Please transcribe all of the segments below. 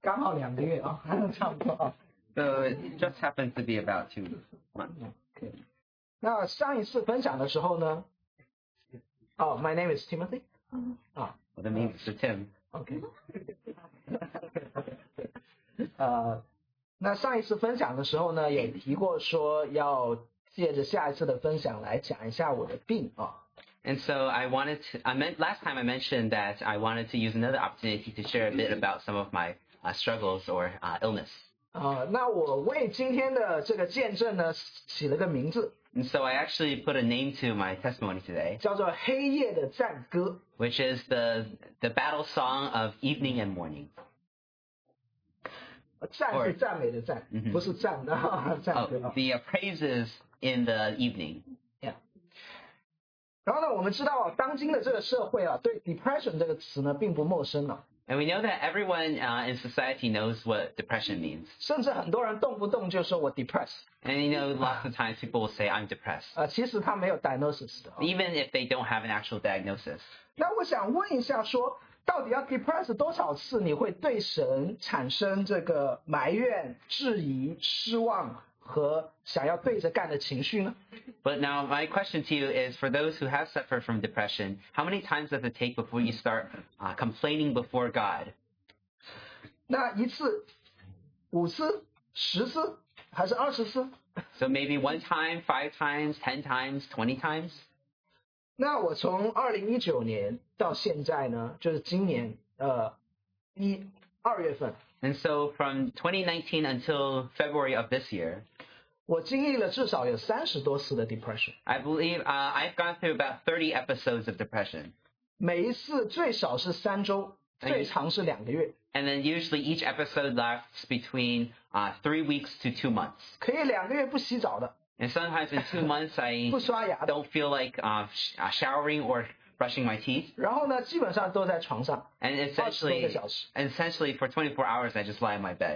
刚好2个月啊，差不多啊。 So it just happens to be about 2 months. Okay. 那上一次分享的时候呢，my name is Timothy. Well, that means Mr. Tim. OK. 那上一次分享的时候呢，也提过说要借着下一次的分享来讲一下我的病啊。 And so last time I mentioned that I wanted to use another opportunity to share a bit about some of my struggles or illness. 那我为今天的这个见证呢起了个名字。 And so I actually put a name to my testimony today. 叫做黑夜的赞歌。 Which is the battle song of evening and morning. 赞是赞美的赞，不是赞的赞歌。 The praises in the evening. Yeah. 然后呢，我们知道当今的这个社会啊，对 depression 这个词呢并不陌生了。 And we know that everyone in society knows what depression means. 甚至很多人动不动就说我 depressed. And lots of times people will say I'm depressed. 其实他没有 diagnosis 的。 Even if they don't have an actual diagnosis. 那我想问一下说，到底要 depressed 多少次你会对神产生这个埋怨、质疑、失望和想要对着干的情绪呢？ But now my question to you is, for those who have suffered from depression, how many times does it take before you start complaining before God? 那1次、5次、10次，还是20次？ So maybe 1 time, 5 times, 10 times, 20 times? 那我从2019年到现在呢，就是今年2月份。 And so from 2019 until February of this year, 我经历了至少有30多次的 depression. I believe I've gone through about 30 episodes of depression. 每一次最少是3周，最长是2个月。 And then usually each episode lasts between 3 weeks to 2 months. 可以2个月不洗澡的。 And sometimes in 2 months I 不刷牙的。 don't feel like showering or brushing my teeth. 然后呢，基本上都在床上。 And essentially for 24 hours I just lie in my bed.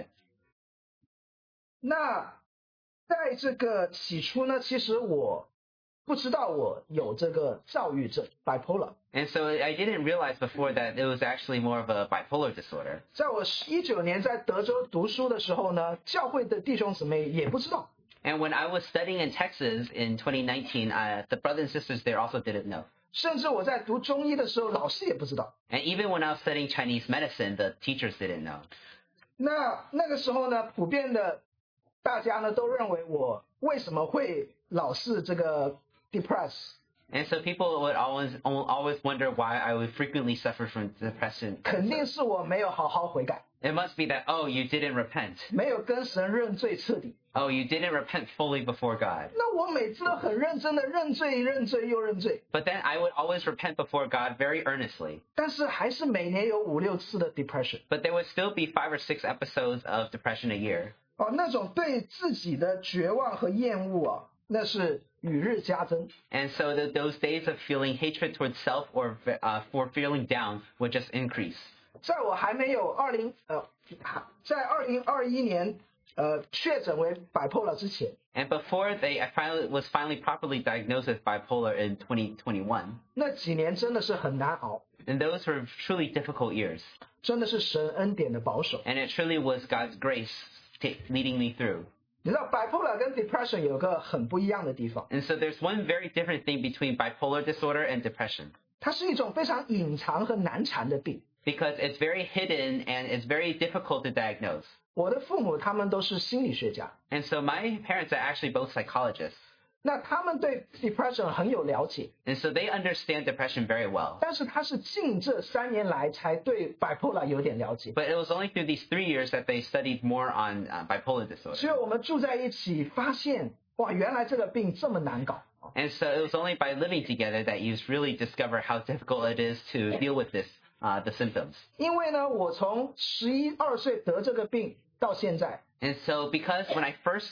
那在这个起初呢，其实我不知道我有这个躁郁症 bipolar. And so I didn't realize before that it was actually more of a bipolar disorder. 在我19年在德州读书的时候呢，教会的弟兄姊妹也不知道。 And when I was studying in Texas in 2019, the brothers and sisters there also didn't know. 甚至我在读中医的时候，老师也不知道。 And even when I was studying Chinese medicine, the teachers didn't know. 那个时候呢，普遍的大家呢都认为我为什么会老是这个 depressed。 And so people would always wonder why I would frequently suffer from depression. 肯定是我没有好好悔改。 It must be that, you didn't repent. 没有跟神认罪彻底。 You didn't repent fully before God. 那我每次都很认真的认罪又认罪。 But then I would always repent before God very earnestly. 但是还是每年有5、6次的 depression. But there would still be 5 or 6 episodes of depression a year. 那种对自己的绝望和厌恶啊，那是与日加增。 And so those days of feeling hatred towards self or for feeling down would just increase. 在我还没有在2021年确诊为 bipolar 之前。 And before I was finally properly diagnosed with bipolar in 2021. 那几年真的是很难熬。 And those were truly difficult years. 真的是神恩典的保守。 And it truly was God's grace leading me through. 你知道 bipolar 跟 depression 有个很不一样的地方。 And so there's one very different thing between bipolar disorder and depression. 它是一种非常隐藏和难缠的病。 Because it's very hidden and it's very difficult to diagnose. 我的父母他们都是心理学家。 And so my parents are actually both psychologists. 那他们对 depression 很有了解。 And so they understand depression very well. 但是他是近这3年来才对 bipolar 有点了解。 But it was only through these 3 years that they studied more on bipolar disorder. 所以我们住在一起发现，哇，原来这个病这么难搞。 And so it was only by living together that you really discover how difficult it is to deal with the symptoms. 因为呢，我从11、12岁得这个病到现在。 And so because when I first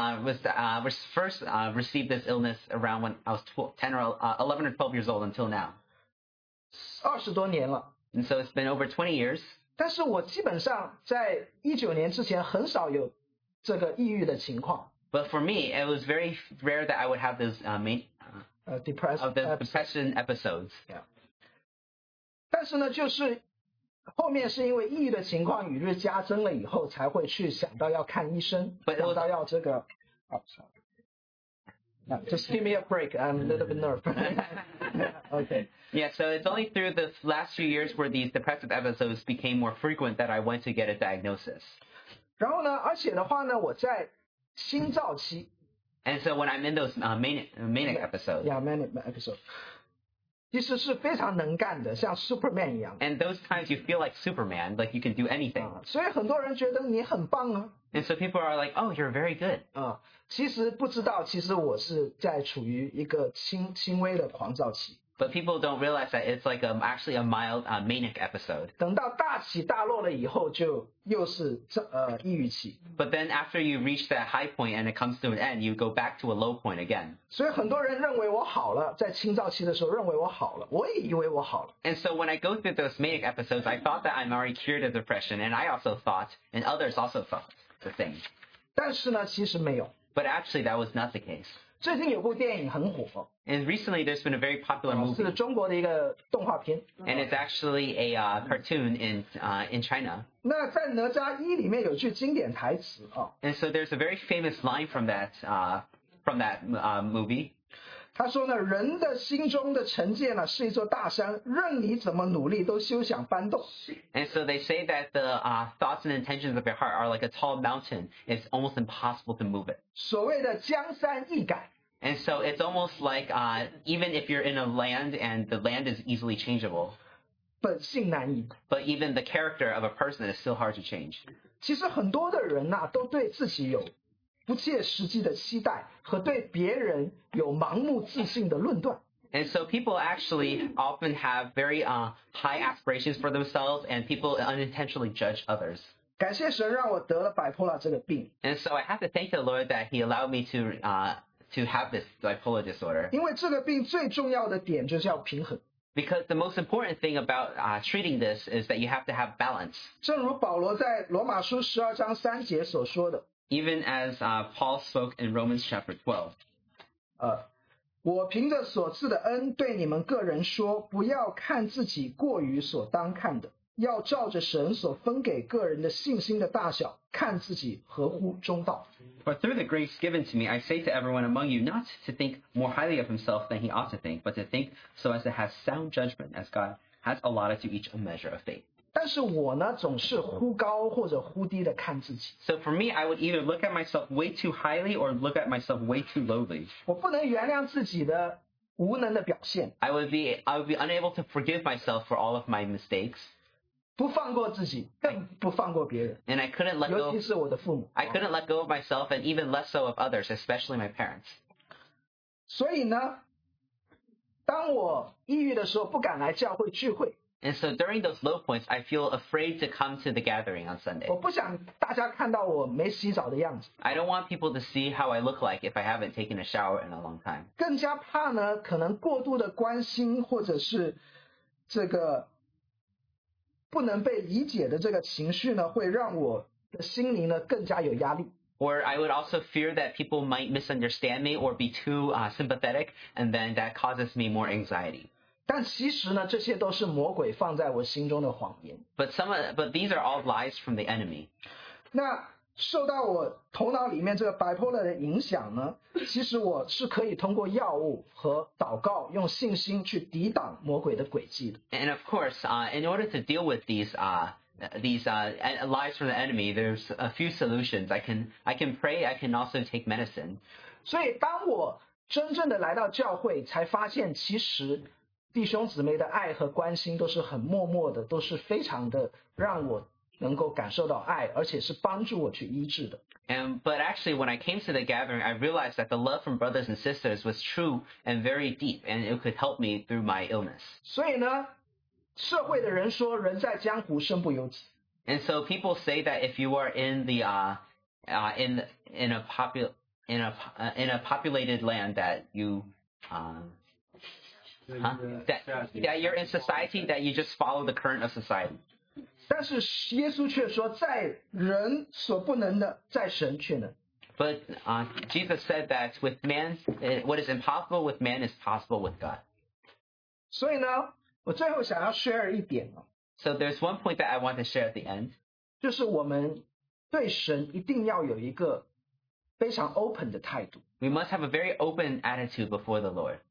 received this illness around when I was 11 or 12 years old until now. 20多年了。 And so it's been over 20 years. 但是我基本上在19年之前很少有这个抑郁的情况。 But for me, it was very rare that I would have those depression episodes. Yeah. 但是呢，就是后面是因为抑郁的情况与日加增了以后，才会去想到要看医生，想到要这个。Just give me a break. I'm a little bit nervous. Okay. Yeah, so it's only through the last few years where these depressive episodes became more frequent that I went to get a diagnosis. 然后呢，而且的话呢，我在心躁期。 And so when I'm in those manic episodes. Yeah, manic episode. 其实是非常能干的，像 Superman 一样。 And those times you feel like Superman, like you can do anything. 所以很多人觉得你很棒啊。 And so people are like, oh, you're very good. 其实不知道，其实我是在处于一个轻微的狂躁期。 But people don't realize that it's like actually a mild manic episode. 等到大起大落了以后，就又是抑郁期。 But then after you reach that high point and it comes to an end, you go back to a low point again. 所以很多人认为我好了，在轻躁期的时候认为我好了，我也以为我好了。 And so when I go through those manic episodes, I thought that I'm already cured of depression, and I also thought, and others also thought the same. 但是呢，其实没有。 But actually, that was not the case. 最近有部电影很火。 And recently, there's been a very popular movie. 是中国的一个动画片。 And it's actually a cartoon in China. 那在哪吒一里面有句经典台词啊。 And so there's a very famous line from that movie. 他说呢，人的心中的成见呢是一座大山，任你怎么努力都休想搬动。 And so they say that the thoughts and intentions of your heart are like a tall mountain. It's almost impossible to move it. 所谓的江山易改。 And so it's almost like even if you're in a land and the land is easily changeable. 本性难移。 But even the character of a person is still hard to change. 其实很多的人呐，都对自己有不切实际的期待和对别人有盲目自信的论断。 And so people actually often have very high aspirations for themselves, and people unintentionally judge others. 感谢神让我得了bipolar这个病。 And so I have to thank the Lord that He allowed me to have this bipolar disorder. 因为这个病最重要的点就是要平衡。 Because the most important thing about treating this is that you have to have balance. 正如保罗在罗马书12章3节所说的。 Even as Paul spoke in Romans chapter 12. 我凭着所赐的恩对你们个人说，不要看自己过于所当看的，要照着神所分给个人的信心的大小，看自己合乎中道。 For through the grace given to me, I say to everyone among you not to think more highly of himself than he ought to think, but to think so as to have sound judgment, as God has allotted to each a measure of faith. 但是我呢，总是忽高或者忽低的看自己。 So for me, I would either look at myself way too highly or look at myself way too lowly. 我不能原谅自己的无能的表现。 I would be unable to forgive myself for all of my mistakes. 不放过自己，更不放过别人。 And I couldn't let go. 尤其是我的父母。 I couldn't let go of myself, and even less so of others, especially my parents. 所以呢，当我抑郁的时候，不敢来教会聚会。 And so during those low points, I feel afraid to come to the gathering on Sunday. 我不想大家看到我没洗澡的样子。 I don't want people to see how I look like if I haven't taken a shower in a long time. 更加怕呢，可能过度的关心或者是这个不能被理解的这个情绪呢，会让我的心灵呢更加有压力。 Or I would also fear that people might misunderstand me or be too sympathetic, and then that causes me more anxiety. 但其实呢，这些都是魔鬼放在我心中的谎言。 But these are all lies from the enemy. 那受到我头脑里面这个 bipolar 的影响呢，其实我是可以通过药物和祷告，用信心去抵挡魔鬼的诡计的。 And of course, in order to deal with these lies from the enemy, there's a few solutions. I can pray. I can also take medicine. 所以当我真正的来到教会，才发现其实弟兄姊妹的爱和关心都是很默默的，都是非常的让我能够感受到爱，而且是帮助我去医治的。 But actually, when I came to the gathering, I realized that the love from brothers and sisters was true and very deep, and it could help me through my illness. 所以呢，社会的人说，人在江湖身不由己。 And so people say that if you are in the in a populated land, that you that you're in society, that you just follow the current of society. 但是耶稣却说，在人所不能的，在神却能。 But Jesus said that with man, what is impossible with man is possible with God. 所以呢，我最后想要 share 一点 So there's one point that I want to share at the end. 就是我们对神一定要有一个非常 open 的态度。 We must have a very open attitude before the Lord.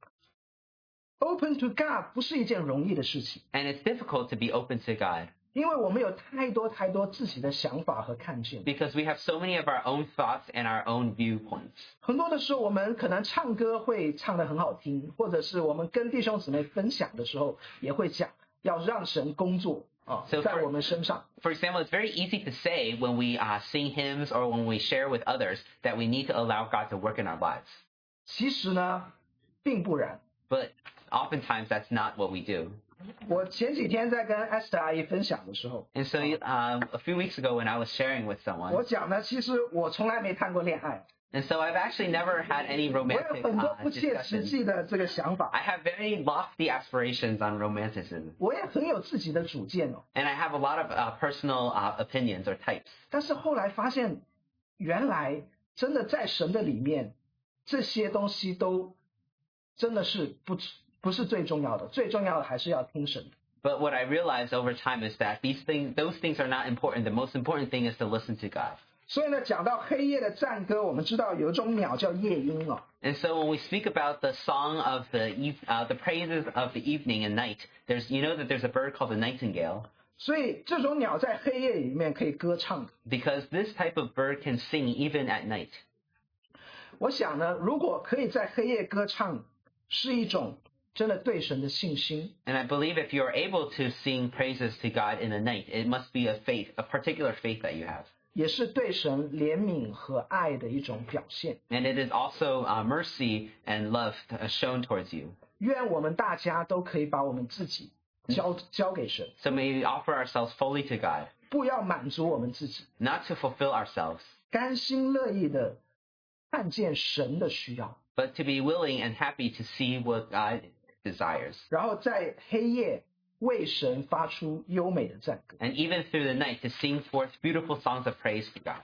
Open to God 不是一件容易的事情， And it's difficult to be open to God 因为我们有太多自己的想法和看见。 because we have so many of our own thoughts and our own viewpoints. 很多的时候，我们可能唱歌会唱得很好听，或者是我们跟弟兄姊妹分享的时候，也会讲要让神工作啊， So 在我们身上。 For example, it's very easy to say when we sing hymns or when we share with others that we need to allow God to work in our lives. 其实呢，并不然。 But oftentimes that's not what we do. 我前几天在跟 Esther 阿姨分享的时候， And so a few weeks ago when I was sharing with 我 someone, 讲呢，其实我从来没谈过恋爱， and so I've actually never had any 我有 romantic 很多不切实 discussions. 际的这个想法， I have very lofty aspirations on romanticism, 我也很有自己的主见哦。 and I have a lot of personal opinions or types. 但是后来发现，原来真的在神的里面，这些东西都真的是不是最重要的，最重要的还是要听神的。 But what I realized over time is that those things are not important. The most important thing is to listen to God. 所以呢，讲到黑夜的赞歌，我们知道有一种鸟叫夜莺哦。 And so when we speak about the song of the praises of the evening and night, that there's a bird called the nightingale, 所以这种鸟在黑夜里面可以歌唱的。 because this type of bird can sing even at night. 我想呢，如果可以在黑夜歌唱，是一种真的对神的信心。 And I believe if you're able to sing praises to God in the night, it must be a particular faith that you have. 也是对神怜悯和爱的一种表现。 And it is also mercy and love shown towards you. 愿我们大家都可以把我们自己交给神， So may we offer ourselves fully to God, 不要满足我们自己， not to fulfill ourselves, 甘心乐意的看见神的需要， but to be willing and happy to see what God desires. 然后在黑夜为神发出优美的赞歌。 And even through the night to sing forth beautiful songs of praise to God.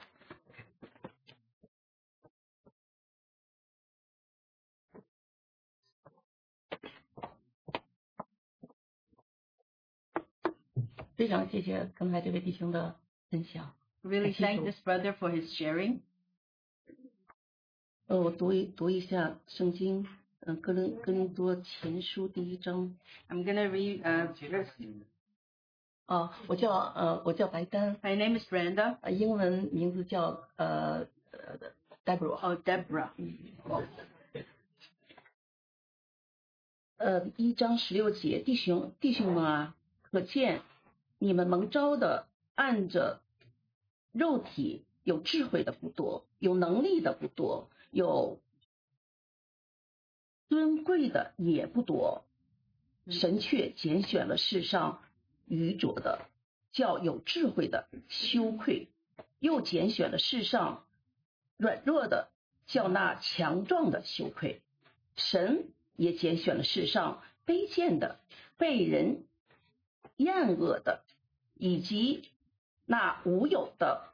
非常谢谢刚才这位弟兄的分享。 Really thank this brother for his sharing. 我读一下圣经，哥林多前书1章。 I'm going to read verse. 我叫白丹， My name is Brenda. 英文名字叫Deborah。 Oh, Deborah. 1章16节，弟兄们啊，可见你们蒙召的按着肉体有智慧的不多，有能力的不多，有尊贵的也不多，神却拣选了世上愚拙的，叫有智慧的羞愧，又拣选了世上软弱的，叫那强壮的羞愧。神也拣选了世上卑贱的，被人厌恶的，以及那无有的，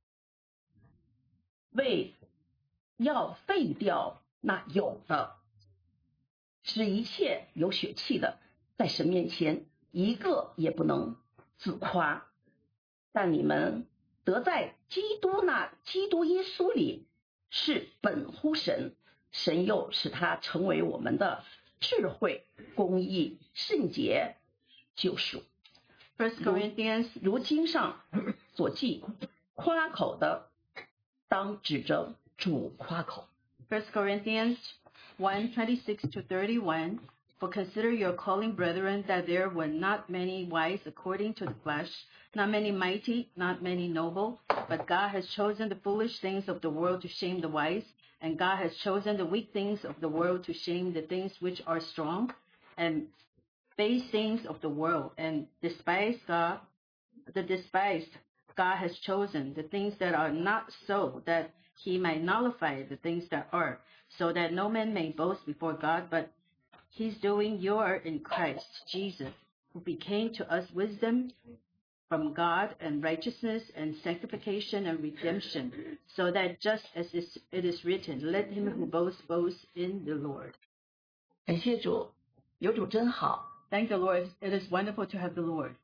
为要废掉那有的，使一切有血气的在神面前一个也不能自夸。但你们得在基督耶稣里是本乎神，神又使他成为我们的智慧、公义、圣洁、救赎。 1 Corinthians 如经上所记，夸口的当指着主夸口。 1 Corinthians 1:26-31. For consider your calling, brethren, that there were not many wise according to the flesh, not many mighty, not many noble, but God has chosen the foolish things of the world to shame the wise, and God has chosen the weak things of the world to shame the things which are strong, and base things of the world, and the despised God has chosen, the things that are not, so that he might nullify the things that are, so that no man may boast before God, but he's doing your in Christ Jesus, who became to us wisdom from God and righteousness and sanctification and redemption, so that just as it is written, let him who boasts boast in the Lord. 感谢主，有主真好。 Thank the Lord. It is wonderful to have the Lord.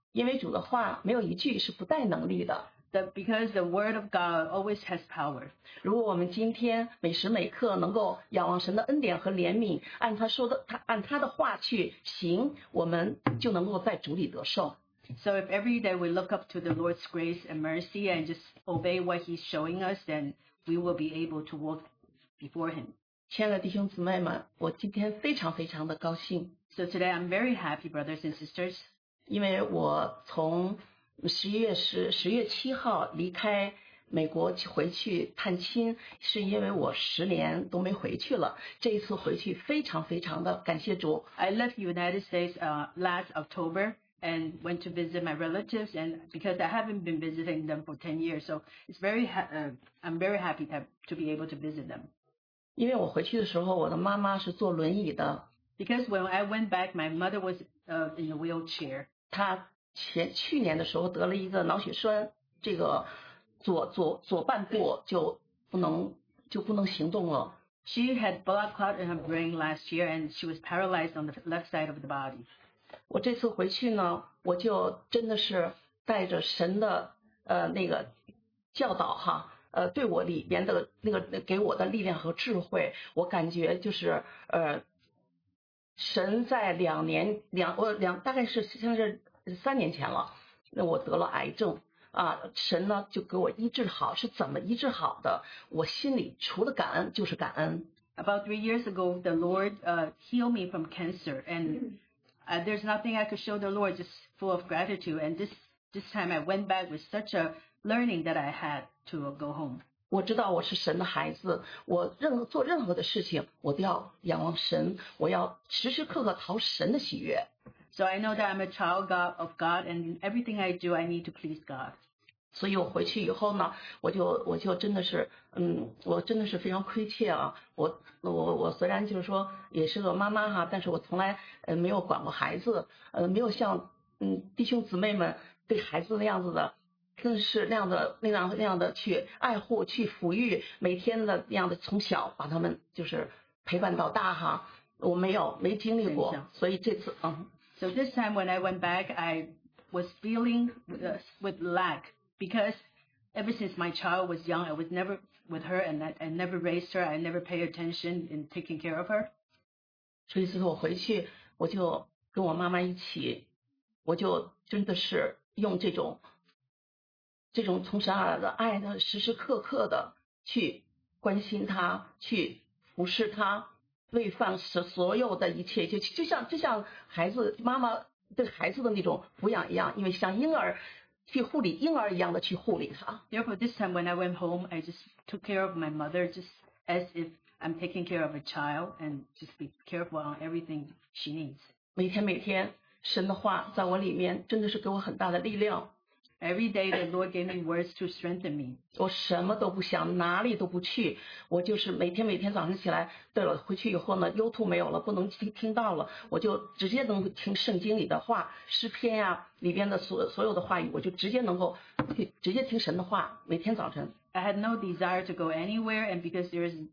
因为主的话没有一句是不带能力的。 Because the word of God always has power. 如果我们今天每时每刻能够仰望神的恩典和怜悯，按他的话去行，我们就能够在主里得胜。 So if every day we look up to the Lord's grace and mercy and just obey what He's showing us, then we will be able to walk before Him. 亲爱的弟兄姊妹们，我今天非常非常的高兴。 So today I'm very happy, brothers and sisters. 因为我从10月7号离开美国回去探亲，是因为我10年都没回去了。这一次回去非常非常的感谢主。 I left the United States last October and went to visit my relatives, and because I haven't been visiting them for 10 years, so it's I'm very happy to be able to visit them. 因为我回去的时候，我的妈妈是坐轮椅的。 Because when I went back, my mother was in a wheelchair. 她去年的时候得了一个脑血栓，这个左半部就不能行动了。 She had blood clot in her brain last year, and she was paralyzed on the left side of the body. 我这次回去呢，我就真的是带着神的那个教导哈，对我里边的那个给我的力量和智慧，我感觉就是神在大概是像是3年前了，那我得了癌症啊，神呢就给我医治好，是怎么医治好的？我心里除了感恩就是感恩。 About 3 years ago, the Lord healed me from cancer, and there's nothing I could show the Lord, just full of gratitude. And this time I went back with such a learning that I had to go home. 我知道我是神的孩子，我做任何的事情，我都要仰望神，我要时时刻刻讨神的喜悦。 So I know that I'm a child of God, and in everything I do, I need to please God. 所以我回去以后呢，我就真的是，我真的是非常亏欠啊！我虽然就是说也是个妈妈哈，但是我从来没有管过孩子，没有像弟兄姊妹们对孩子那样子的，更是那样的去爱护、去抚育，每天的那样的从小把他们就是陪伴到大哈，我没经历过，所以这次 So this time when I went back, I was feeling with lack. Because ever since my child was young, I was never with her, and I never raised her. I never paid attention in taking care of her. 所以这次我回去，我就跟我妈妈一起，我就真的是用这种从神而来的爱呢，时时刻刻的去关心她，去服侍她，喂饭所有的一切，就像孩子妈妈对孩子的那种抚养一样，因为像婴儿。去护理婴儿一样的去护理他。 Therefore, this time when I went home, I just took care of my mother just as if I'm taking care of a child, and just be careful on everything she needs. 每天，神的话在我里面真的是给我很大的力量。 Every day, the Lord gave me words to strengthen me. 我什么都不想，哪里都不去，我就是每天早上起来，对了，回去以后呢 ，YouTube 没有了，不能听到了，我就直接能听圣经里的话，诗篇呀里边的所有的话语，我就直接能够直接听神的话，每天早晨。 I had no desire to go anywhere, and because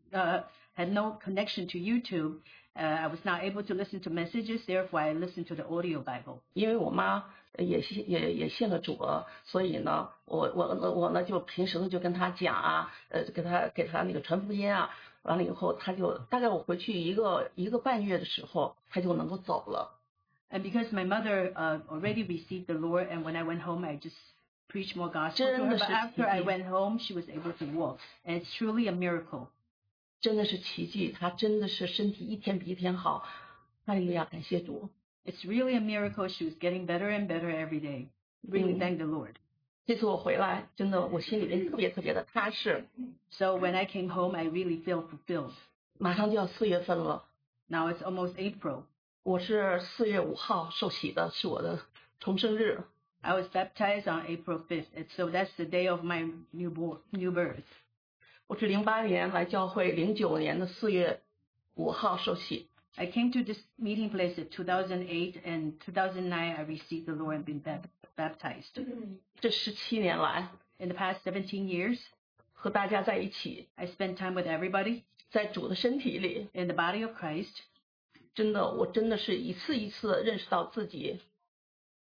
had no connection to YouTube, I was not able to listen to messages. Therefore, I listened to the audio Bible. 因为我妈也信了主了，所以呢，我呢就平时呢就跟她讲啊，给她那个传福音啊，完了以后，她就大概我回去一个半月的时候，她就能够走了。 And because my mother already received the Lord, and when I went home, I just preached more gospel to her. But after I went home, she was able to walk, and it's truly a miracle. 真的是奇迹，她真的是身体一天比一天好，哈利路亚，感谢主。 It's really a miracle. She was getting better and better every day. Really thank the Lord. 这次我回来，真的我心里面特别的踏实。 So when I came home, I really feel fulfilled. 马上就要4月份了， Now it's almost April. 我是4月5号受洗的，是我的重生日。 I was baptized on April 5th, and so that's the day of my new birth. 我是08年来教会，09年的4月5号受洗。 I came to this meeting place in 2008, and 2009 I received the Lord and been baptized. 这17年来， In the past 17 years, 和大家在一起， I spent time with everybody 在主的身体里， in the body of Christ. 我真的是一次一次认识到自己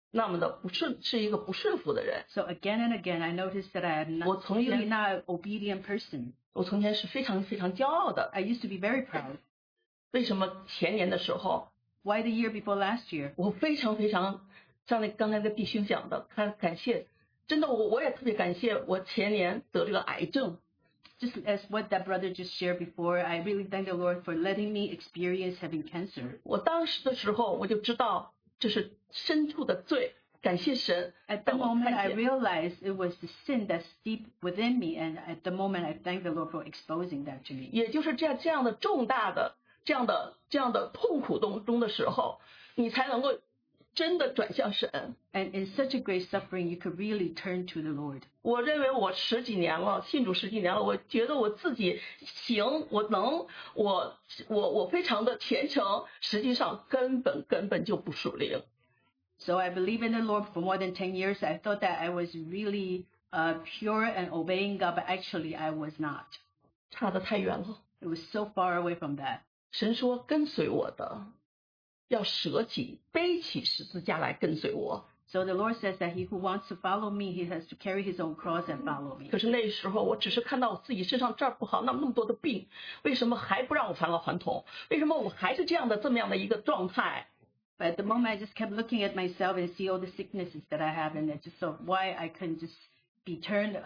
那么的不顺，是一个不顺服的人。 So again and again, I noticed that I am 我 not 从 really 前 not an obedient person. 我从前是非常非常骄傲的。 I used to be very proud. 为什么前年的时候， Why the year before last year? 我非常非常像那刚才那个弟兄讲的，感谢，真的我也特别感谢我前年得这个癌症。 Just as what that brother just shared before, I really thank the Lord for letting me experience having cancer. 我当时的时候我就知道这是深处的罪，感谢神 At the 让我 moment, I 看见。 realized it was the sin that's deep within me, and at the moment, I thank the Lord for exposing that to me. 也就是这样的重大的这样的痛苦中的时候，你才能够真的转向神。 And in such a great suffering, you could really turn to the Lord. 我认为我10几年了，信主10几年了，我觉得我自己行，我能，我非常的虔诚，实际上根本就不属灵。 So I believe in the Lord for more than 10 years. I thought that I was really pure and obeying God, but actually I was not. 差得太远了。 It was so far away from that. 神说跟随我的，要舍己，背起十字架来跟随我。 So the Lord says that he who wants to follow me, he has to carry his own cross and follow me. 可是那时候我只是看到我自己身上这儿不好，那么多的病，为什么还不让我返老还童？为什么我还是这样的一个状态？ But at the moment, I just kept looking at myself and see all the sicknesses that I have, and I just thought why I couldn't just be turned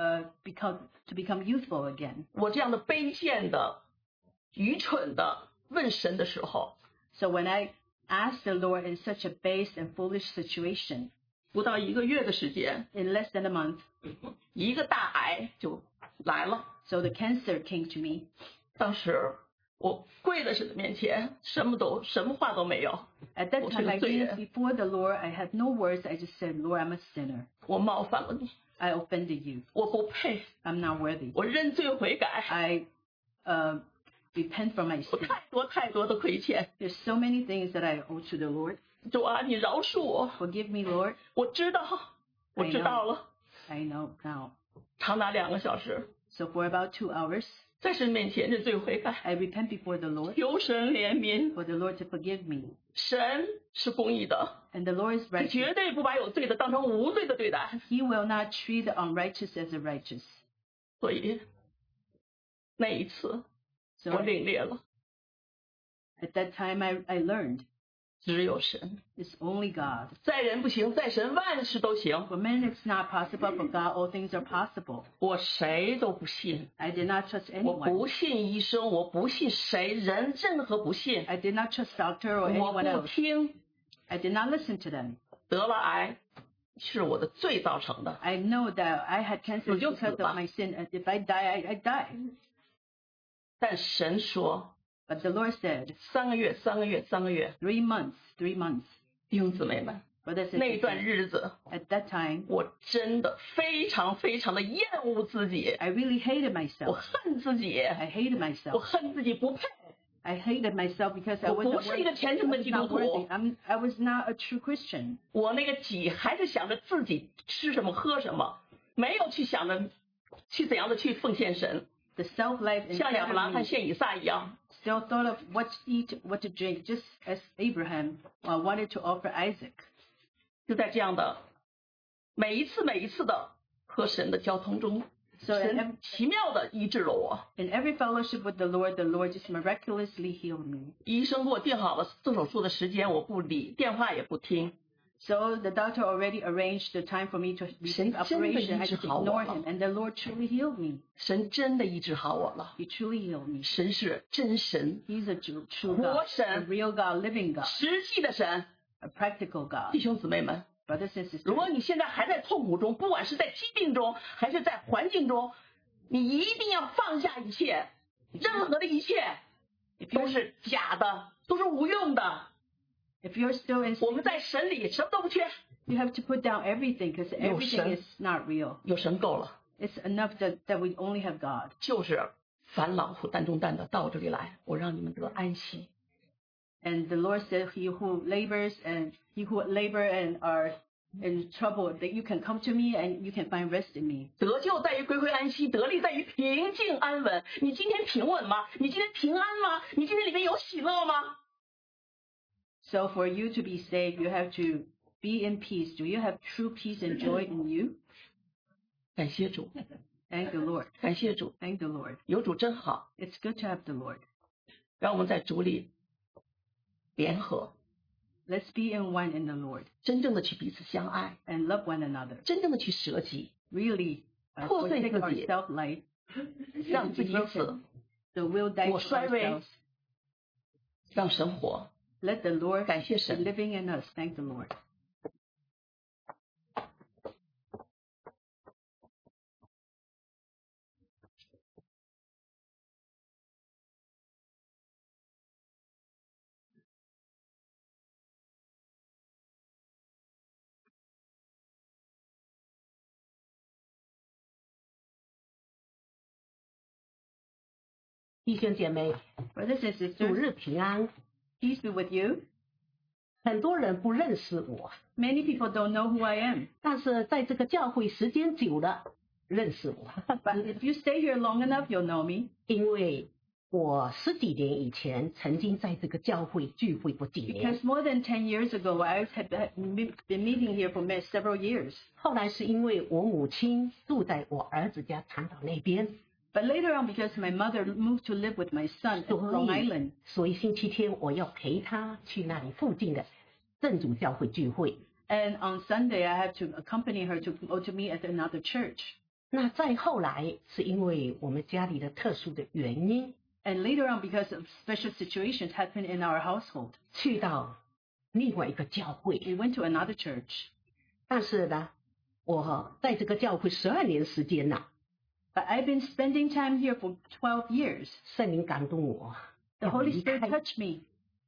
to become youthful again. 我这样的卑贱的、愚蠢的问神的时候， So when I asked the Lord in such a base and foolish situation, 不到1个月的时间， in less than a month, 一个大癌就来了。 so the cancer came to me. 当时我跪在神的面前，什么话都没有。 At that 我是 time, 个 I 罪 kneeled 人， before the Lord. I had no words. I just said, Lord, I'm a sinner. 我冒犯了你， I offended you. 我不配， I'm not worthy. 我认罪悔改， I repent for my 我 sin. 太多的亏欠。 There's so many things that I owe to the Lord. 主啊，你饶恕我， Forgive me, Lord. 我知道了。 I know now. 长达2个小时， So for about 2 hours, 在神面前认罪悔改， I repent before the Lord, 求神怜悯。 for the Lord to forgive me. 神是公义的， And the Lord is 他 righteous. 绝对不把有罪的当成无罪的对待。 He will not treat the unrighteous as the righteous. 所以那一次 So 我领略了， at that time, I learned 只有神， it's only God. 在人不行，在神万事都行。 For men, it's not possible. For God, all things are possible. 我谁都不信， I did not trust 我 anyone. 不信医生，我不信谁人，任何不信， I did not trust doctor or 我 anyone 不 else. 听。 I did not listen to them. 得了癌是我的罪造成的， I know that I had cancer 我就死 because 吧。 of my sin. And if I die, I die. 但神说 But the Lord said, 3个月 3 months. 弟兄姊妹们， Brothers and 那段 sisters, 日子 at that time, 我真的非常的厌恶自己， I really hated 我 myself. 恨自己， I hated 我 myself. 恨自己不配， I hated myself because I 我 wasn't 不是一 worthy. 个虔诚的 I 基 was 督 not 徒 worthy. I was not a true Christian. 我那个己还是想着自己吃什么喝什么，没有去想着去怎样的去奉献神， The self-life 像 inside 亚伯拉 of 罕 me 献以撒一样。 still thought of what to eat, what to drink, just as Abraham wanted to offer Isaac. 就在这样的每一次的和神的交通中， So 神奇妙的医治了我。 in every fellowship with the Lord just miraculously healed me. 医生给我定好了做手术的时间，我不理，电话也不听。 So the doctor already arranged the time for me to receive 神真的 operation. I 医治 just 好我 ignored 了。 him, and the Lord truly healed me. 神真的医治好我了。 He truly healed me. 神是真神， He's a true 活 God, a 神， real God, living God, 实际的神。 a practical God. 弟兄姊妹们， Brothers and sisters, 如果你现在还在痛苦中，不管是在疾病中还是在环境中，你一定要放下一切，任何的一切都是假的，都是无用的。 if you're still in 我 sin, 们在神里什么都不缺， you have to put down everything because everything is not real. 有神够了。 It's enough that we only have God. 就是烦恼苦担重担的到我这里来，我让你们得安息。 And the Lord said, he who labor and are in trouble, that you can come to me and you can find rest in me. 得救在于归归安息，得力在于平静安稳。你今天平稳吗？你今天平安吗？你今天里面有喜乐吗？ So for you to be saved, you have to be in peace. Do you have true peace and joy in you? 感谢主， Thank the Lord. 感谢主， Thank the Lord. 有主真好。 It's good to have the Lord. 让我们在主里联合， Let's be in one in the Lord 真正的去彼此相爱， and love one another. 真正的去舍己， Really 破碎 forsake 自己。 our self-life, 让自己死， the will die 我 to 衰微， ourselves. 让神活。 Let the Lord 感谢 be 神。 living in us. Thank the Lord. 弟兄姐妹， Brothers and 主 sisters, 日平安。 peace be with you. 很多人不认识我， Many people don't know who I am. 但是在这个教会时间久了，认识我。 But if you stay here long enough, you'll know me. 因为我10几年以前曾经在这个教会聚会过几年， Because more than 10 years ago, I had been meeting here for several years. 后来是因为我母亲住在我儿子家长岛那边， But later on, because my mother moved to live with my son at Long Island, 所以星期天我要陪他去那里附近的正主教会聚会。 and on Sunday I had to accompany her to go to meet at another church. 那再后来是因为我们家里的特殊的原因， And later on, because of special situations happened in our household, 去到另外一个教会。 we went to another church. 但是呢，我在这个教会12年时间呐， But I've been spending time here for 12 years. 圣灵感动我， The 要 Holy 离 Spirit 开。 touched me.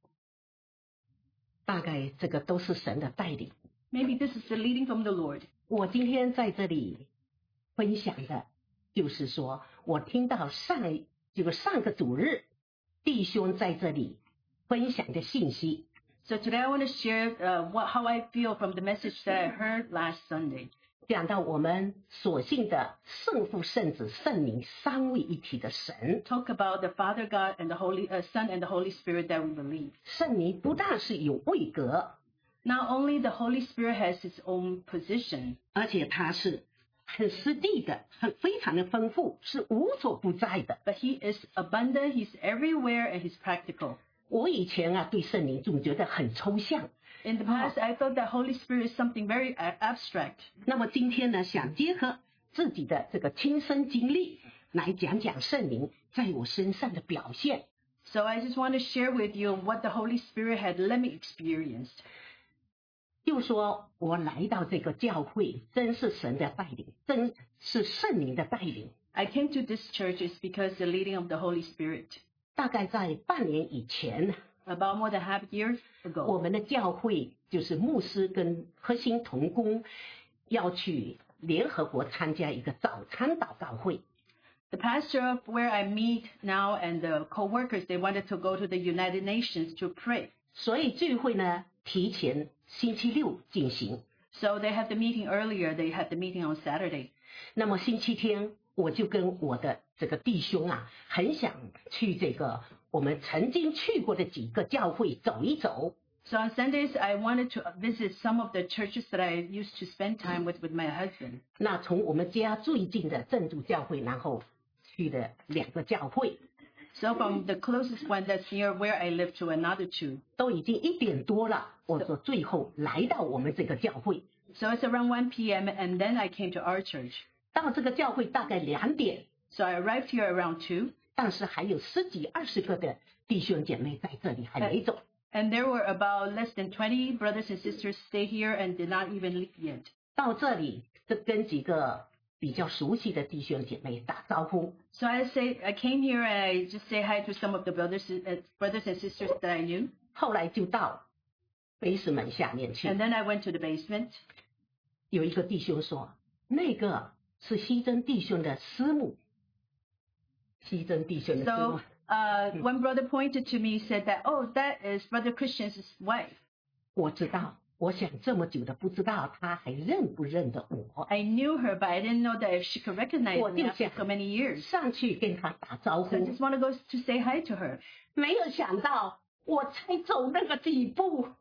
大概这个都是神的带领。 Maybe this is the leading from the Lord. 我今天在这里分享的，就是说我听到上个主日弟兄在这里分享的信息。 So today I want to share how I feel from the message that I heard last Sunday. 讲到我们所信的圣父、圣子、圣灵三位一体的神， Talk about the Father God and the Son and the Holy Spirit that we believe. 圣灵不但是有位格， Not only the Holy Spirit has its own position, 而且他是很实地的，非常的丰富，是无所不在的。 but He is abundant, He's everywhere, and He's practical. 我以前啊对圣灵总觉得很抽象， In the past, I thought that Holy Spirit is something very abstract. 那么今天呢，想结合自己的这个亲身经历来讲讲圣灵在我身上的表现。 So I just want to share with you what the Holy Spirit had let me experience. 就说我来到这个教会，真是神的带领，真是圣灵的带领。 I came to this church is because the leading of the Holy Spirit. 大概在半年以前， About more than half a year 我 ago, 们的教会就是牧师跟核心同工要去联合国参加一个早餐祷告会。 the pastor of where I meet now and the co-workers, they wanted to go to the United Nations to pray. 所以聚会呢提前星期六进行。 So they had the meeting earlier. They had the meeting on Saturday. 那么星期天我就跟我的这个弟兄啊，很想去这个我们曾经去过的几个教会走一走。 So on Sundays, I wanted to visit some of the churches that I used to spend time with my husband. 那从我们家最近的正主教会，然后去了2个教会， So from the closest one that's near where I live to another two. 都已经1点多了。我说最后来到我们这个教会， So it's around 1 p.m. and then I came to our church. 到这个教会大概2点， So I arrived here around 2. 但是还有10几20个的弟兄姐妹在这里还没走。 And there were about less than 20 brothers and sisters stay here and did not even leave yet. 到这里，跟几个比较熟悉的弟兄姐妹打招呼。 So I came here and I just say hi to some of the brothers and sisters that I knew. 后来就到basement下面去 And，then I went to the basement. 有一个弟兄说，那个是西珍弟兄的师母。西珍弟兄的师母 So one brother pointed to me and said that, oh, that is Brother Christian's wife. 我知道，我想这么久的不知道他还认不认得我。 I knew her, but I didn't know that if she could recognize 我 me 就 after 想 so many years. 上去跟他打招 So I 呼， just want to go to say hi to her. 没有想到我才走那个几步，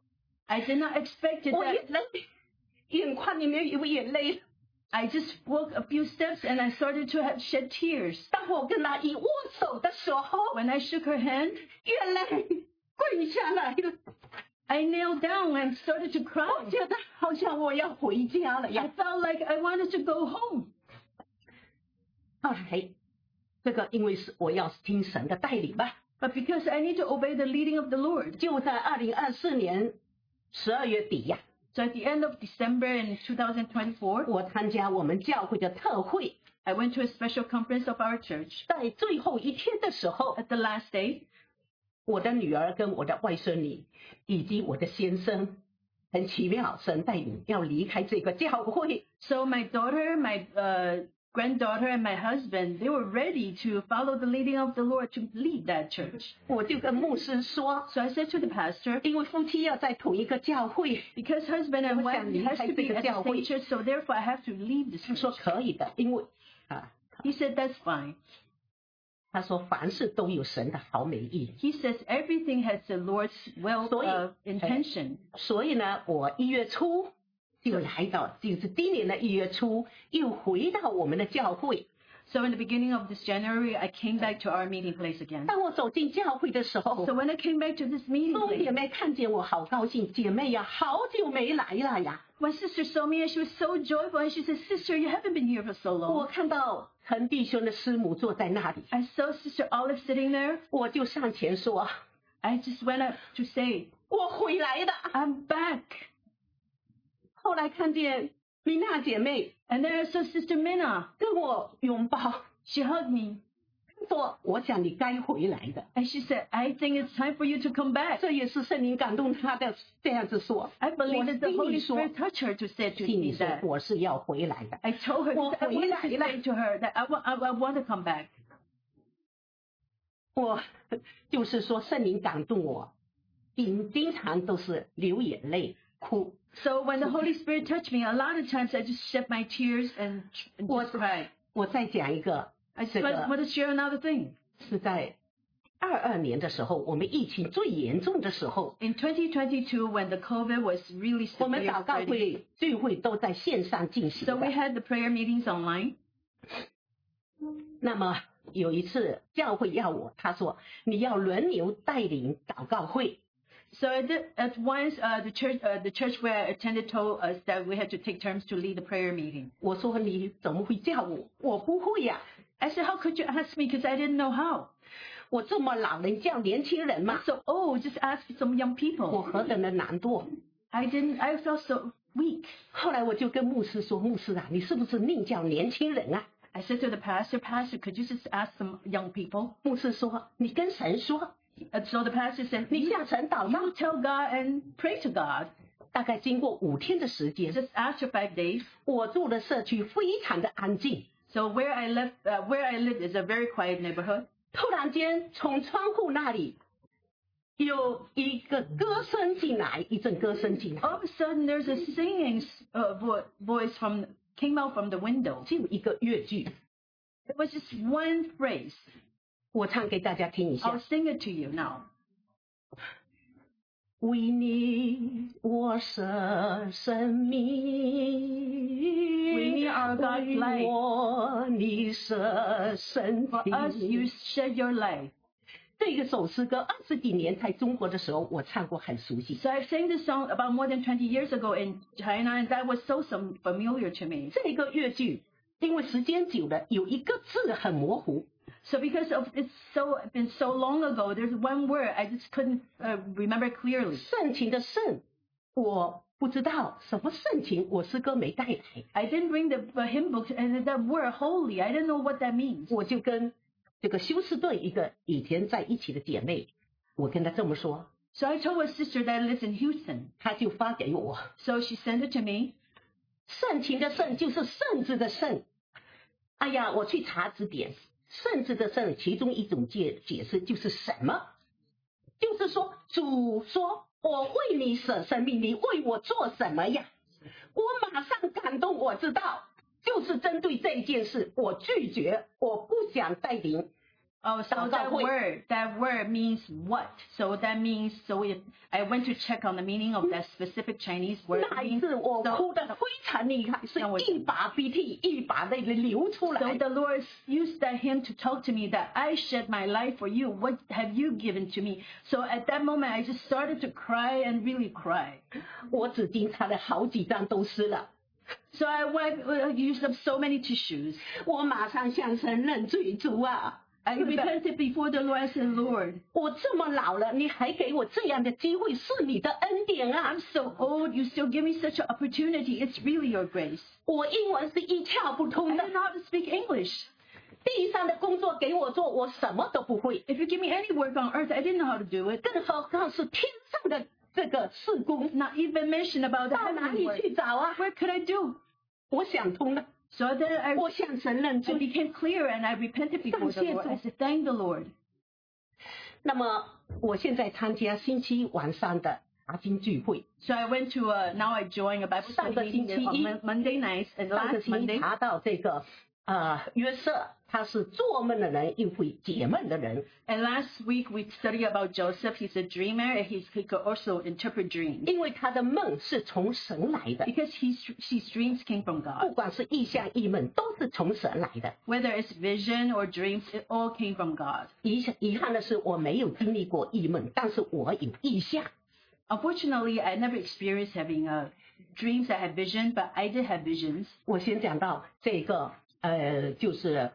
I did not expect it. 我眼泪，眼眶里面有眼泪。 I just walked a few steps and I started to shed tears. 当我跟他一握手的时候， When I shook her hand, 眼泪跪下来了。 I knelt down and started to cry. 我觉得好像我要回家了 I 呀。 felt like I wanted to go home. 后来，这个因为是我要听神的带领吧， But because I need to obey the leading of the Lord. 就在2024年12月底呀， So at the end of December in 2024, 我参加我们教会的特会， I went to a special conference of our church. 在最后一天的时候， At the last day, 我的女儿跟我的外孙女以及我的先生，很奇妙，神带领要离开这个教会。 so my daughter, my granddaughter, and my husband, they were ready to follow the leading of the Lord to lead that church. 我就跟牧师说， So I said to the pastor, 因为夫妻要在同一个教会， because husband and wife has to be at the same church, so therefore I have to leave this 他说 church. 可以的，因为 He said, that's fine. 他说凡事都有神的好美意， He says everything has the Lord's well 所以 intention. 所以呢，我1月初就来到，就是今年的1月初又回到我们的教会。 So in the beginning of this January, I came back to our meeting place again. 当我走进教会的时候， So when I came back to this meeting 众姐 place, 妹看见我好高兴，姐妹呀，好久没来了呀。 my sister saw me and she was so joyful and she said, Sister, you haven't been here for so 我 long. 看到陈弟兄的师母坐在那里， I saw Sister Olive sitting there. 我就上前说 I just went up to say, 我回来了。 I'm back. 后来看见米娜姐妹 And then I saw Sister Minna. 跟我拥抱， She hugged me 说我想你该回来的。 and she said, I think it's time for you to come back. 这也是圣灵感动她的这样子说。 I believe that the 我 Holy 心里说 Spirit touched her to say to 心里 me 说 that. 我是要回来的。 I told her, 我 I 回 wanted 来 to 了。 say to her that I want to come back. 我就是说圣灵感动我，经常都是流眼泪哭。 So when the Holy Spirit touched me, a lot of times I just shed my tears and just cried. 我再讲一个， I just 这 want 个 to share another thing. 是在22年的时候，我们疫情最严重的时候， In 2022, when the COVID was really 我们 severe, 祷告会聚会都在线上进行 so we 的。 had the prayer meetings online. 那么有一次教会要我，他说你要轮流带领祷告会。 So at once, the church where I attended told us that we had to take turns to lead the prayer meeting. 我说你怎么会叫我？我不会呀、 I said, how could you ask me? Because I didn't know how. 我这么老人叫年轻人嘛， So, just ask some young 我 people. 何等的难惰。 I felt so weak. 后来我就跟牧师说，牧师啊，你是不是另叫年轻人啊？ I said to the pastor, could you just ask some young people? 牧师说，你跟神说， So the pastor said, 你向神祷告 you。tell God and pray to God. 大概经过5天的时间， Just after 5 days. 我住的社区非常的安静。 So where I live is a very quiet neighborhood. 突然间，从窗户那里有一个歌声进来，一阵歌声进来， All of a sudden, there's a singing voice came out from the window. 就一个乐句， It was just one phrase. 我唱给大家听一 I'll 下。 sing it to you now. 为你我舍生命， 为你 our God 为 life 我你舍身 For us, you 体。 shed your life. 这个首诗歌20几年在中国的时候，我唱过，很熟悉。 So I sang this song about more than 20 years ago in China, and that was so familiar to me. 这个乐句，因为时间久了，有一个字很模糊。 So because of it's been so long ago, there's one word I just couldn't remember clearly. 盛情的盛，我不知道什么盛情，我诗歌没带来， I didn't bring the hymn book and that word holy. I didn't know what that means. 我就跟这个休斯顿一个以前在一起的姐妹，我跟她这么说， So I told a sister that lives in Houston. 她就发给我。 So she sent it to me. 盛情的盛就是圣字的圣。哎呀，我去查字典，圣字的圣，其中一种解释就是什么？就是说，主说我为你舍生命，你为我做什么呀？我马上感动，我知道，就是针对这件事，我拒绝，我不想带领 Oh, so 祷告会。 that word means what? So that means, so if I went to check on the meaning of that specific Chinese word. 那一次我哭得非常厉害，是一把鼻涕一把泪流出 So 来。 the Lord used that hymn to talk to me that I shed my life for you. What have you given to me? So at that moment, I just started to cry and really cry. 我纸巾擦了好几张都湿了， So I used up so many tissues. 我马上向神认罪，主啊， I repented before the Lord. I said, Lord, 我这么老了，你还给我这样的机会，是你的恩典啊！ I'm so old. You still give me such an opportunity. It's really your grace. 我英文是一窍不 I 通的 don't，know how to speak English. 地上的工作给我做，我什么都不会， If you give me any work on earth, I didn't know how to do it. 更何况是天上的这个事工， Not even mention about the 到哪 heavenly 里 work. 去找啊？ Where could I do? 我想通了， So then I 我向神认 I 罪。 became clear and I repented before the Lord. I said, thank the Lord. 那么我现在参加星期晚上的查经聚会， So I went to now I join a Bible 上个 study 星 meeting 期一 on Monday nights and 上个 last 星期 Monday. 查到这个约瑟，他是做梦的人，又会解梦的人， And last week we studied about Joseph. He's a dreamer and he could also interpret dreams. 因为他的梦是从神来的， Because his dreams came from 不 God. 管是异象异梦，都是从神来的。 Whether it's vision or dreams, it all came from God. 遗憾的是，我没有经历过异梦，但是我有异象。 Unfortunately, I never experienced having dreams that had vision, but I did have visions. 我先讲到这个，就是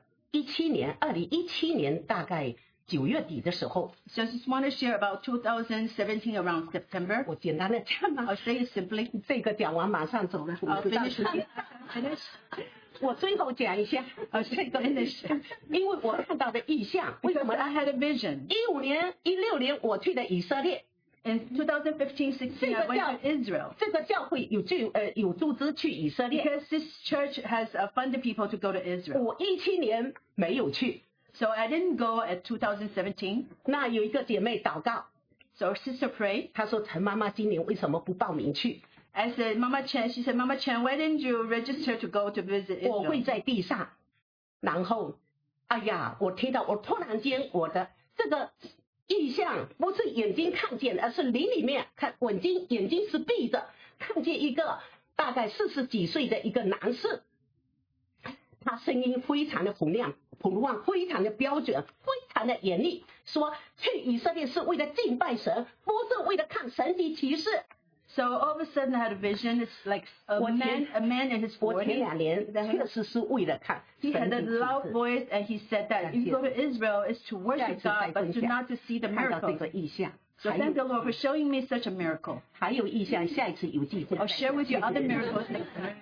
2017年大概9月底的时候， So I just want to share about 2017 around September. 我简单的讲嘛， I'll say it simply. 这个讲完马上走了。 I'll finish with it. Finish. 我最后讲一下，这个 因为我看到的异象，为什 Because 么 I 呢？ had a vision. 15年、16年我去的以色列， In 2015-16, I went to Israel 这个教会有组织去以色列， because this church has funded people to go to Israel. 我17年没有去。 So I didn't go at 2017. 那有一个姐妹祷告， So our sister prayed. 她说陈妈妈今年为什么不报名去？ I said, Mama Chen, she said, Mama Chen, why didn't you register to go to visit 我会 Israel? 在地上，然后，哎呀，我听到我突然间我的这个意象不是眼睛看见，而是灵里面看，眼睛是闭着，看见一个大概40几岁的一个男士，他声音非常的洪亮，普通话非常的标准，非常的严厉，说去以色列是为了敬拜神，不是为了看神迹奇事。 So all of a sudden I had a vision. It's like a man in his 我前 40s. 2年确实是为了看 He 神 had a 迹奇 loud 事。 voice and he said that if you go to Israel, it's to 下一 worship 次再 God, but 分 to 享 not to see the 看到这 miracles. 个意象， So 还 thank the 有 Lord for showing me such a miracle. 还有意象，下一次有机会 I'll share with you other miracles next time.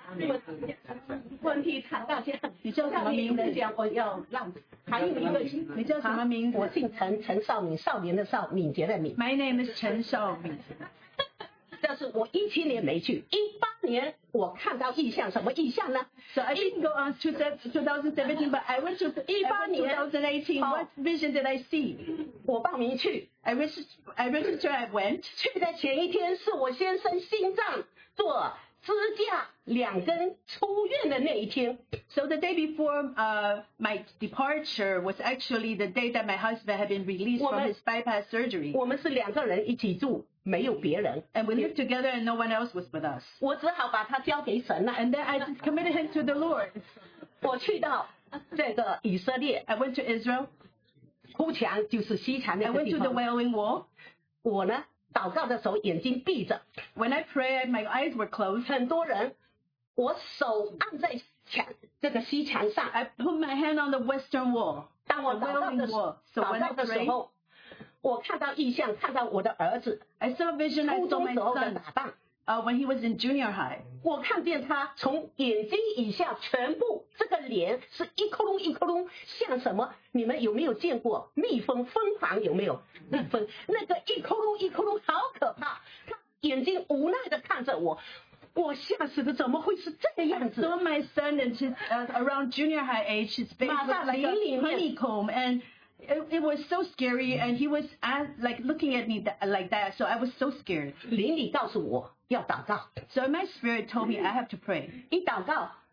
问题看大家， 你叫什么名字？ 人讲我要让，还有一个你叫什么名字？ 我姓陈，陈少敏，少年的少，敏捷的敏。 My name is Chen Xiaomi. 但是我17年没去，18年我看到异象，什么异象呢？ So I didn't go on to 2017, but I went to 2018. What vision did I see? 我报名去， I registered, I went. 去的前一天是我先生心脏做支架2根出院的那一天。 So the day before my departure was actually the day that my husband had been released from his bypass surgery. 我们是2个人一起住，没有别人， And we lived together and no one else was with us. 我只好把他交给神了。 And then I just committed him to the Lord. 我去到这个以色列， I went to Israel. 哭墙就是西墙 I 那个 went 地 to the 方。 Wailing Wall. 我呢，祷告的时候眼睛闭着， When I prayed, my eyes were closed. 很多人，我手按在这个西墙上。 I put my hand on the western wall, 当我 the 祷告 Wailing 的时 Wall. So when I 时 prayed, 候，我看到异象，看到我的儿子 I saw a vision. I 初 saw 中 my 时候的 son 打扮， when he was in junior high. 我看见他从眼睛以下全部这个脸是一窟窿一窟窿，像什么？你们有没有见过蜜蜂蜂房？有没有？蜜蜂那个一窟窿一窟窿，好可怕！他眼睛无奈的看着我，我吓死了，怎么会是这样 I 子？ saw my son at his, around junior high age. His face was like a honeycomb, and it was so scary. And he was like looking at me like that. So I was so scared. 灵里告诉我要祷告， So my spirit told me I have to pray. 一祷告，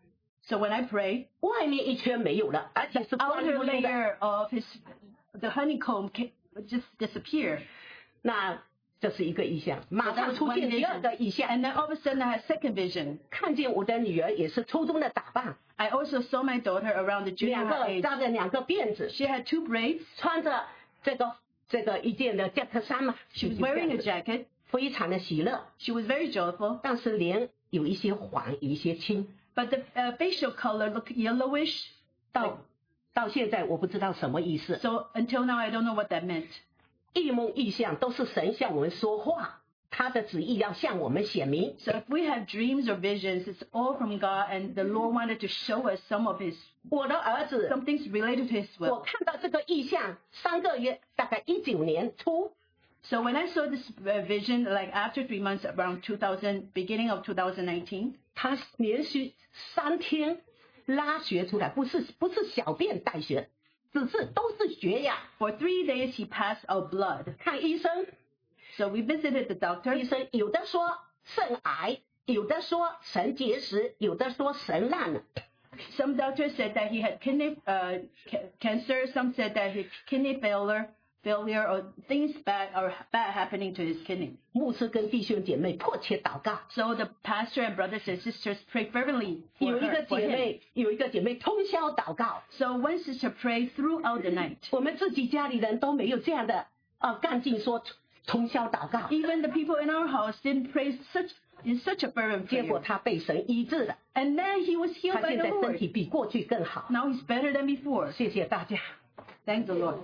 So when I pray, 外面一圈没有了，而且是 the 光 outer 溜溜的。 layer of the honeycomb just disappear. 那这是一个意象，马 That 上 was 出 one 现第二 vision. 个意象， And then all of a sudden I had second vision. 看见我的女儿也是初中的打扮， I also saw my daughter around the 两 junior 个 age. 扎着2个辫子， She had 2 braids. 穿着这个一件的夹克衫嘛， She was wearing a jacket. 非常的喜乐， She was very joyful. 但是脸有一些黄，有一些青。 But the facial color looked yellowish. 到现在我不知道什么意思。 So until now, I don't know what that meant. 异梦异象都是神向我们说话，他的旨意要向我们显明。 So if we have dreams or visions, it's all from God, and the Lord wanted to show us some of His 我的儿子， some things related to His 我 will. 看到这个意象3个月，大概19年初， So when I saw this vision, like after 3 months, around beginning of 2019, 他连续3天拉血出来，不是小便带血，只是都是血呀。 for 3 days he passed out blood. 看医生， So we visited the doctor. 医生有的说肾癌，有的说肾结石，有的说肾烂了。 Some doctors said that he had kidney cancer. Some said that his kidney failure or things bad happening to his kidney. 牧师跟弟兄姐妹迫切祷告， So the pastor and brothers and sisters prayed fervently for 有一个 for 姐 him. 妹通宵祷告。 So one sister prayed throughout the night. 我们自己家里人都没有这样的干劲，说通宵祷告。 Even the people in our house didn't pray in such a fervent 结果 prayer. 他被神医治了， And then he was healed 他 by 现 the 在身 Lord. 体比过去更好。 Now he's better than before. 谢谢大家。 Thank the Lord.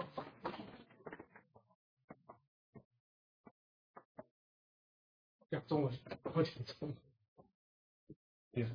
讲中文，我讲中文。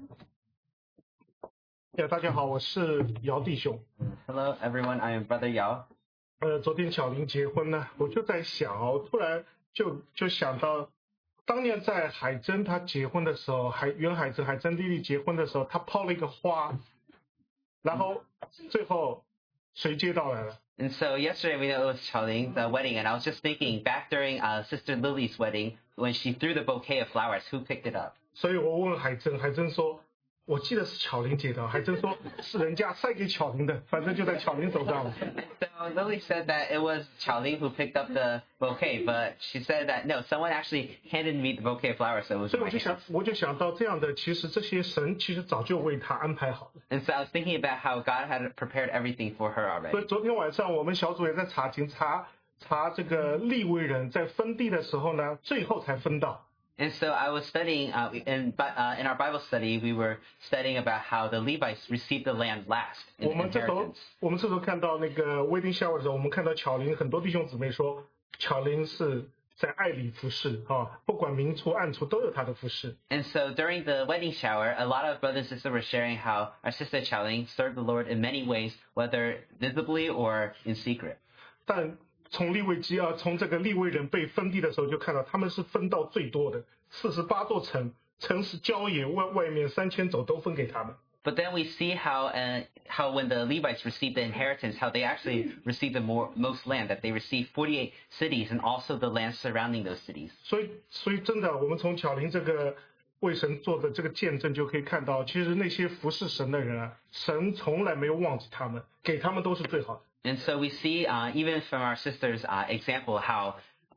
大家好，我是姚弟兄。 Hello, everyone. I am Brother Yao. 昨天巧玲结婚呢，我就在想哦，突然就想到，当年在海珍她结婚的时候，袁海珍丽丽结婚的时候，她抛了一个花，然后最后谁接到来了？ And so yesterday we know it was Chaoling's wedding, and I was just thinking back during Sister Lily's wedding when she threw the bouquet of flowers, who picked it up? 所以我问海珍说，我记得是巧玲接到，海珍说是人家塞给巧玲的，反正就在巧玲手上了。 So Lily said that it was Chaoling who picked up the bouquet, but she said that no, someone actually handed me the bouquet of flowers, so it was 所以 in my hand. 我就想到这样的，其实这些神其实早就为他安排好了。 And so I was thinking about how God had prepared everything for her 所以 already. 昨天晚上我们小组也在查这个利未人在分地的时候呢，最后才分到。 And so I was studying, in our Bible study, we were studying about how the Levites received the land last in 我们这时候 inheritance. 看到那个 wedding shower 的时候，我们看到巧玲很多弟兄姊妹说，巧玲是在爱里服侍啊，不管明处暗处都有她的服侍。 And so during the wedding shower, a lot of brothers and sisters were sharing how our sister Chaoling served the Lord in many ways, whether visibly or in secret. 但从这个利未人被分地的时候，就看到他们是分到最多的，48座城，城是郊野，外面3000走都分给他们。 But then we see how when the Levites received the inheritance, how they actually received the most land, that they received 48 cities and also the land surrounding those cities. 所以真的，我们从巧玲这个为神做的这个见证就可以看到，其实那些服侍神的人啊，神从来没有忘记他们，给他们都是最好的。 And so we see, even from our sister's example, how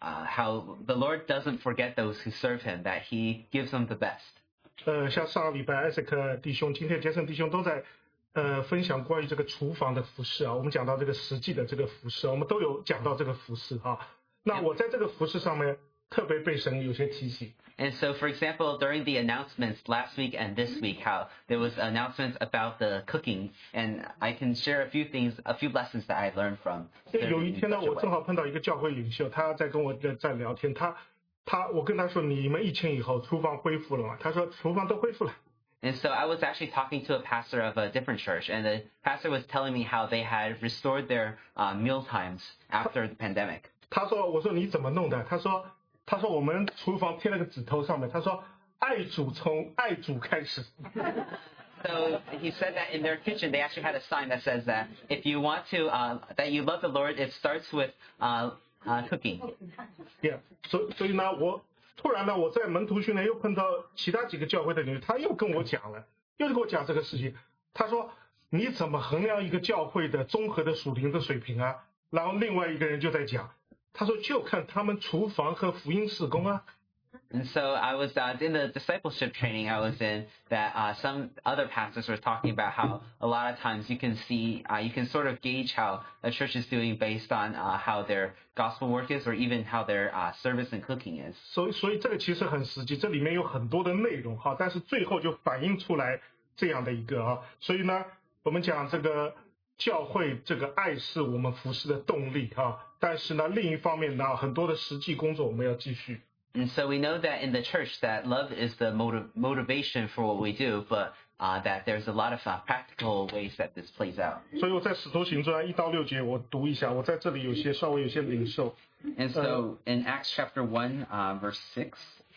the Lord doesn't forget those who serve Him, that He gives them the best. 像上个礼拜艾塞克弟兄、今天杰森弟兄都在分享关于这个厨房的服饰啊，我们讲到这个实际的这个服饰，我们都有讲到这个服饰啊。那我在这个服饰上面特别被神有些提醒。 And so, for example, during the announcements last week and this week, how there was announcements about the cooking, and I can share a few lessons that I learned from. 有一天呢， serving in such a 我 way. 正好碰到一个教会领袖，他在跟我在聊天，我跟他说，你们疫情以后厨房恢复了吗？他说厨房都恢复了。 And so I was actually talking to a pastor of a different church, and the pastor was telling me how they had restored their meal times after the pandemic. 我说你怎么弄的？他说我们厨房贴了个指头上面，他说爱主从爱主开始。 So he said that in their kitchen they actually had a sign that says that if you want to that you love the Lord, it starts with cooking. Yeah， 所以呢，突然呢，我在门徒训练又碰到其他几个教会的领袖，他又跟我讲这个事情。 他说你怎么衡量一个教会的综合的属灵的水平啊？然后另外一个人就在讲，他说就看他们厨房和福音事工啊。 And so I was in the discipleship training I was in that some other pastors were talking about how a lot of times you can see, you can sort of gauge how a church is doing based on how their gospel work is or even how their service and cooking is. 所以这个其实很实际，这里面有很多的内容哈，但是最后就反映出来这样的一个啊，所以呢，我们讲这个教会这个爱是我们服事的动力哈，但是呢，另一方面呢，很多的实际工作我们要继续。 And so we know that in the church that love is the motivation for what we do, but that there's a lot of practical ways that this plays out. 所以我在使徒行传1到6节我读一下，我在这里稍微有些领受。 And so in Acts chapter 1, verse 6.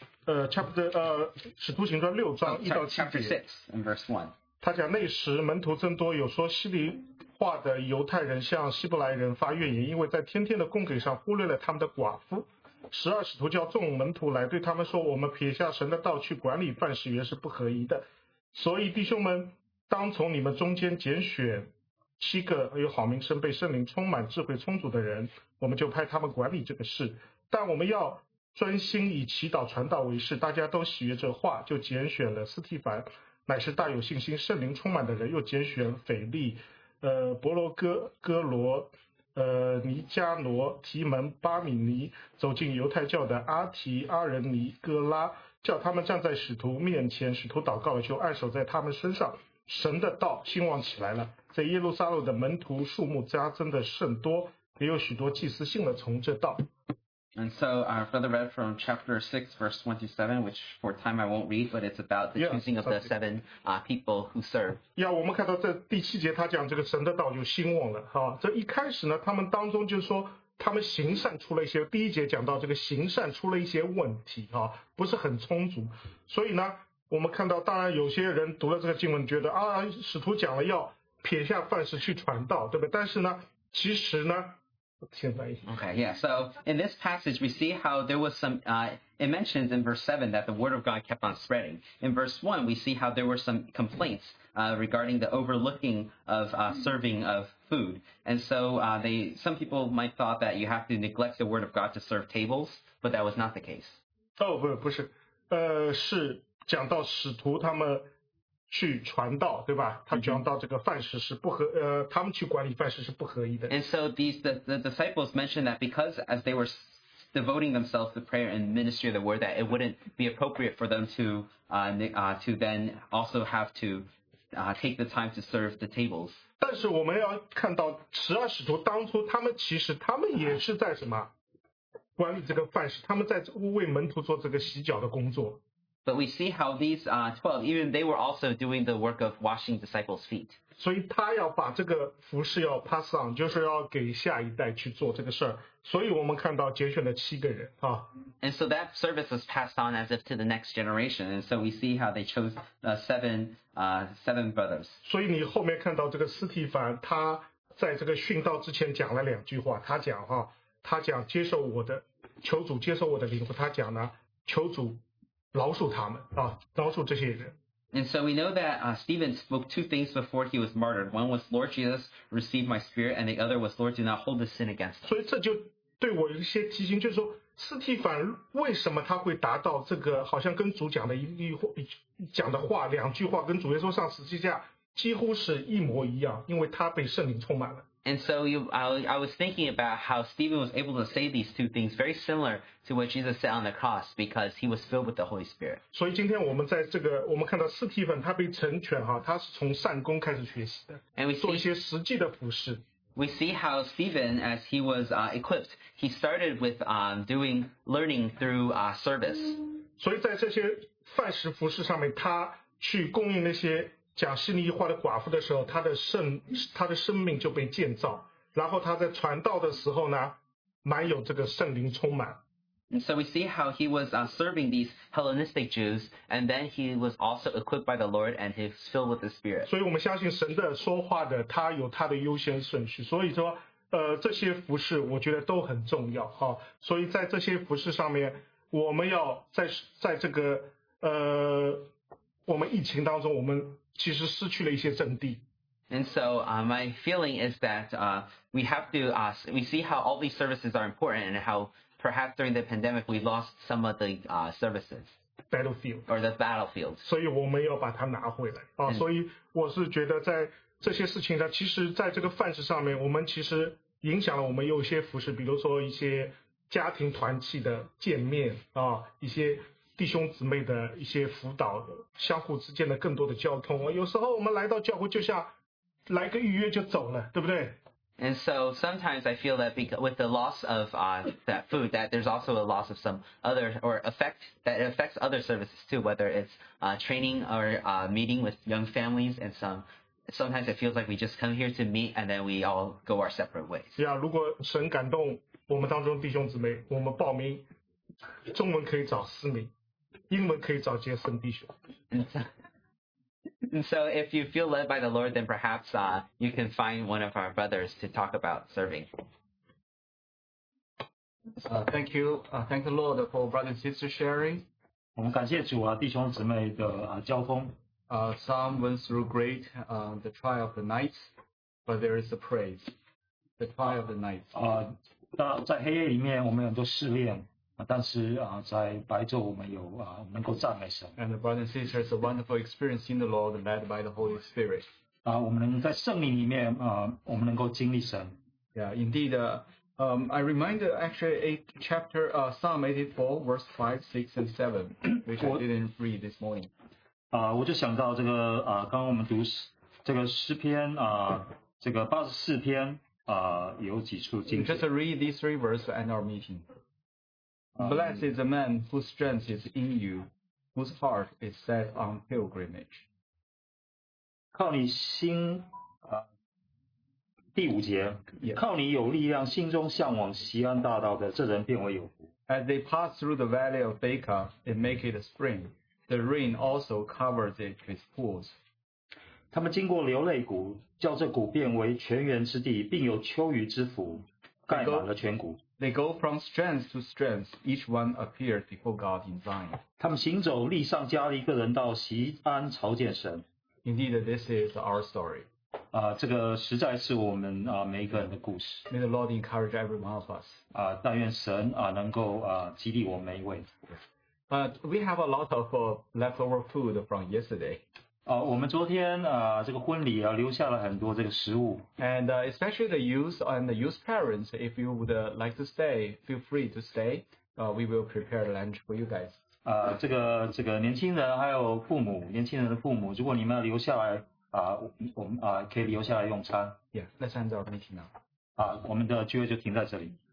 chapter 使徒行传6章1到7 chapter 节。 6 and verse 1. 他讲那时门徒增多，有说希利话的犹太人向希伯来人发怨言，因为在天天的供给上忽略了他们的寡妇。12使徒叫众门徒来，对他们说，我们撇下神的道去管理饭食原是不合宜的，所以弟兄们当从你们中间拣选7个有好名声、被圣灵充满、智慧充足的人，我们就派他们管理这个事。但我们要专心以祈祷传道为事，大家都喜悦这话，就拣选了斯提凡，乃是大有信心、圣灵充满的人，又拣选腓利、伯罗哥罗、尼加罗、提门、巴米尼，走进犹太教的阿提、阿人尼、哥拉，叫他们站在使徒面前，使徒祷告了，就按手在他们身上，神的道兴旺起来了。在耶路撒冷的门徒数目加增的甚多，也有许多祭司信了从这道。 And so our brother read from chapter 6, verse 27, which for time I won't read, but it's about the choosing of the 7 people who serve. 我们看到这第7节，他讲这个神的道就兴旺了哈。这一开始呢，他们当中就是说，他们行善出了一些，第1节讲到这个行善出了一些问题哈，不是很充足。所以呢，我们看到，当然有些人读了这个经文，觉得使徒讲了要撇下饭食去传道，对不对？但是呢，其实呢。 Okay, yeah. So in this passage, we see how there was some, it mentions in verse 7 that the word of God kept on spreading. In verse 1, we see how there were some complaints regarding the overlooking of serving of food. And so some people might thought that you have to neglect the word of God to serve tables, but that was not the case. 不是，是讲到使徒他们去传道，对吧？他讲到这个饭食是不合，他们去管理饭食是不合宜的。 And so the disciples mentioned that because as they were devoting themselves to prayer and ministry of the word, that it wouldn't be appropriate for them to then also have to take the time to serve the tables. 但是我们要看到12使徒当初他们也是在什么管理这个饭食，他们在为门徒做这个洗脚的工作。 But we see how these 12, even they were also doing the work of washing disciples' feet. 所以他要把这个服事要 pass on， 就是要给下一代去做这个事儿。所以我们看到拣选了7个人啊。 And so that service was passed on as if to the next generation. And so we see how they chose seven brothers. 所以你后面看到这个司提反，他在这个殉道之前讲了2句话，他讲接受我的，求主接受我的灵魂，他讲呢，求主饶恕他们啊，饶恕这些人。 And so we know that Stephen spoke 2 things before he was martyred. One was, Lord Jesus, receive my spirit, and the other was, Lord, do not hold this sin against them. 所以这就对我有一些提醒，就是说，司提反为什么他会达到这个，好像跟主讲的讲的话2句话，跟主耶稣上十字架几乎是一模一样，因为他被圣灵充满了。 And so I was thinking about how Stephen was able to say these 2 things very similar to what Jesus said on the cross because he was filled with the Holy Spirit. 所以今天我们在这个，我们看到司提反他被成全哈，他是从善功开始学习的， And we 做一 see, 些实际的服事。 we see how Stephen, as he was equipped, he started with learning through service. 所以在这些饭食服事上面，他去供应那些讲希利话的寡妇的时候，他的生命就被建造，然后他在传道的时候呢，满有这个圣灵充满。 And so we see how he was serving these Hellenistic Jews, and then he was also equipped by the Lord, and he was filled with the Spirit. 所以我们相信神的说话的，他有他的优先顺序。所以说，这些服事我觉得都很重要哈。所以在这些服事上面，我们要在这个我们疫情当中，我们其实失去了一些阵地。 And so my feeling is that we have to we see how all these services are important and how perhaps during the pandemic we lost some of the services battlefield or the battlefield. 所以我们要把它拿回来啊！所以我是觉得在这些事情上，其实在这个范式上面，我们其实影响了我们有一些服饰，比如说一些家庭团契的见面啊，一些弟兄姊妹的一些辅导的，相互之间的更多的交通。有时候我们来到教会，就像来个预约就走了，对不对？ And so sometimes I feel that with the loss of that food, that there's also a loss of some other or that affects other services too, whether it's training or meeting with young families, and sometimes it feels like we just come here to meet and then we all go our separate ways. 如果神感动我们当中弟兄姊妹，我们报名，中文可以找思明，英文可以找杰森弟兄。 And so if you feel led by the Lord, then perhaps you can find one of our brothers to talk about serving. Thank you. Thank the Lord for brother and sister sharing. 我们感谢主啊，弟兄姊妹的交通。 Some went through great the trial of the night, but there is a praise. The trial of the night. 在黑夜里面，我们有很多试炼。但是在白昼我们有能够赞美神。 And the brothers and sisters, a wonderful experience in the Lord, led by the Holy Spirit. 我们能在圣灵里面我们能够经历神。 Yeah, indeed. I reminded actually chapter Psalm 84, verse 5, 6, and 7, which I didn't read this morning. 我就想到这个刚刚我们读这个诗篇这个84篇有几处经节。 Just read these 3 verses and our meeting. Blessed is the man whose strength is in you, whose heart is set on pilgrimage. 靠你心第5节，靠你有力量，心中向往锡安大道的，这人便为有福。 As they pass through the valley of Baca, they make it a spring. The rain also covers it with pools. 他们经过流泪谷，叫这谷变为泉源之地，并有秋雨之福，盖满了全谷。 They go from strength to strength. Each one appears before God in Zion. 他们行走，力上加力，个人到锡安朝见神。 Indeed, this is our story. 这个实在是我们每一个人的故事。 May the Lord encourage every one of us. 但愿神能够激励我们每一位。 But we have a lot of leftover food from yesterday. 我们昨天这个婚礼留下了很多这个食物。 And especially the youth and the youth parents, if you would like to stay, feel free to stay. We will prepare lunch for you guys. 这个年轻人还有父母，年轻人的父母，如果你们要留下来我们可以留下来用餐。 Yeah, let's end our meeting now. 我们的聚会就停在这里。